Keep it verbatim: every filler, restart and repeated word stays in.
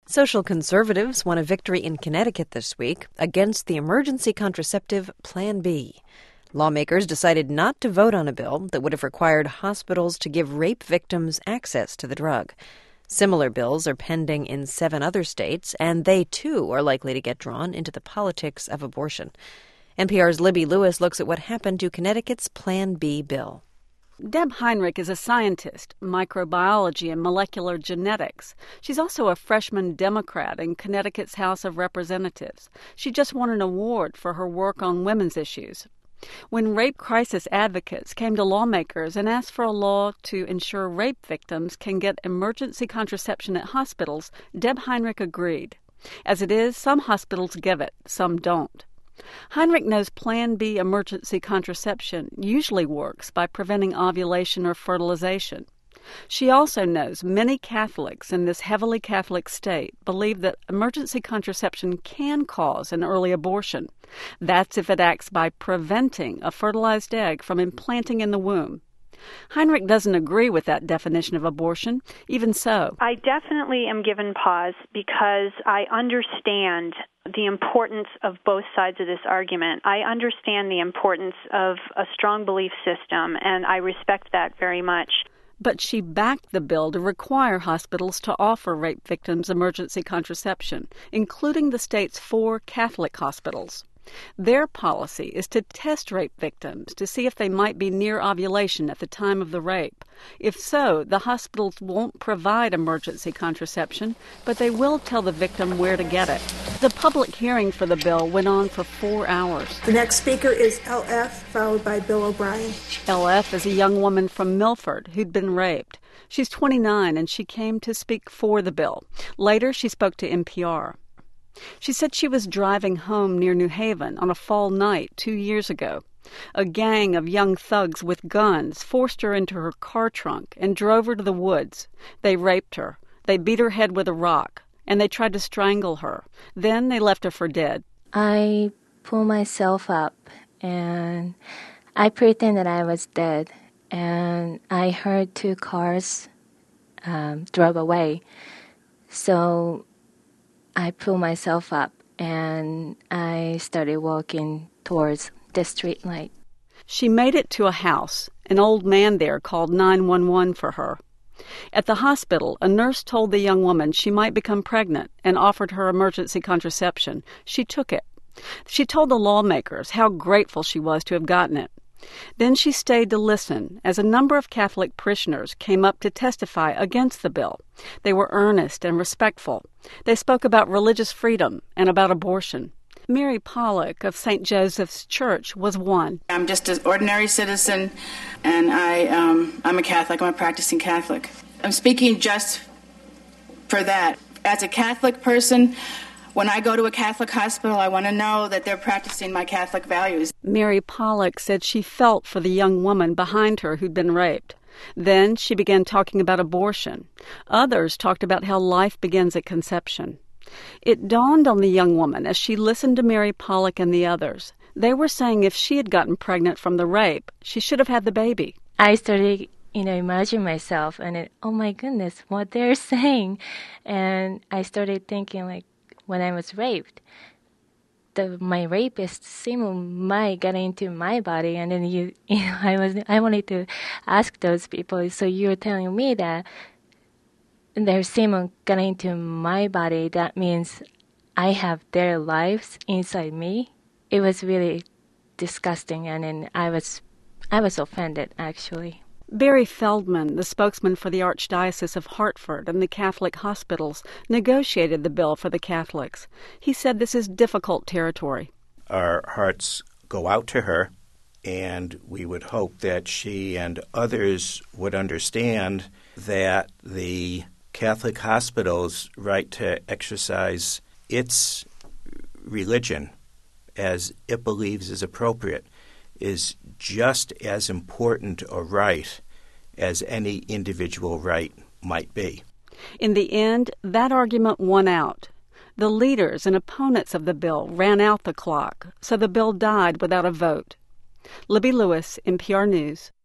Social conservatives won a victory in Connecticut this week against the emergency contraceptive Plan B. Lawmakers decided not to vote on a bill that would have required hospitals to give rape victims access to the drug. Similar bills are pending in seven other states, and they, too, are likely to get drawn into the politics of abortion. N P R's Libby Lewis looks at what happened to Connecticut's Plan B bill. Deb Heinrich is a scientist, microbiology and molecular genetics. She's also a freshman Democrat in Connecticut's House of Representatives. She just won an award for her work on women's issues. When rape crisis advocates came to lawmakers and asked for a law to ensure rape victims can get emergency contraception at hospitals, Deb Heinrich agreed. As it is, some hospitals give it, some don't. Heinrich knows Plan B emergency contraception usually works by preventing ovulation or fertilization. She also knows many Catholics in this heavily Catholic state believe that emergency contraception can cause an early abortion. That's if it acts by preventing a fertilized egg from implanting in the womb. Heinrich doesn't agree with that definition of abortion. Even so, I definitely am given pause because I understand the importance of both sides of this argument. I understand the importance of a strong belief system, and I respect that very much. But she backed the bill to require hospitals to offer rape victims emergency contraception, including the state's four Catholic hospitals. Their policy is to test rape victims to see if they might be near ovulation at the time of the rape. If so, the hospitals won't provide emergency contraception, but they will tell the victim where to get it. The public hearing for the bill went on for four hours. The next speaker is L F, followed by Bill O'Brien. L F is a young woman from Milford who'd been raped. She's twenty-nine, and she came to speak for the bill. Later, she spoke to N P R. She said she was driving home near New Haven on a fall night two years ago. A gang of young thugs with guns forced her into her car trunk and drove her to the woods. They raped her. They beat her head with a rock, and they tried to strangle her. Then they left her for dead. I pulled myself up, and I pretended I was dead, and I heard two cars um, drove away. So I pulled myself up, and I started walking towards the street light. She made it to a house. An old man there called nine one one for her. At the hospital, a nurse told the young woman she might become pregnant and offered her emergency contraception. She took it. She told the lawmakers how grateful she was to have gotten it. Then she stayed to listen as a number of Catholic parishioners came up to testify against the bill. They were earnest and respectful. They spoke about religious freedom and about abortion. Mary Pollock of Saint Joseph's Church was one. I'm just an ordinary citizen, and I, um, I'm a Catholic. I'm a practicing Catholic. I'm speaking just for that. As a Catholic person, when I go to a Catholic hospital, I want to know that they're practicing my Catholic values. Mary Pollock said she felt for the young woman behind her who'd been raped. Then she began talking about abortion. Others talked about how life begins at conception. It dawned on the young woman as she listened to Mary Pollock and the others. They were saying if she had gotten pregnant from the rape, she should have had the baby. I started, you know, imagining myself, and it, oh my goodness, what they're saying. And I started thinking, like, when I was raped, the, my rapist semen might get into my body, and then you, you know, I was, I wanted to ask those people. So you're telling me that their semen got into my body? That means I have their lives inside me. It was really disgusting, and then I was, I was offended actually. Barry Feldman, the spokesman for the Archdiocese of Hartford and the Catholic hospitals, negotiated the bill for the Catholics. He said this is difficult territory. Our hearts go out to her, and we would hope that she and others would understand that the Catholic hospital's right to exercise its religion as it believes is appropriate is just as important a right as any individual right might be. In the end, that argument won out. The leaders and opponents of the bill ran out the clock, so the bill died without a vote. Libby Lewis, N P R News.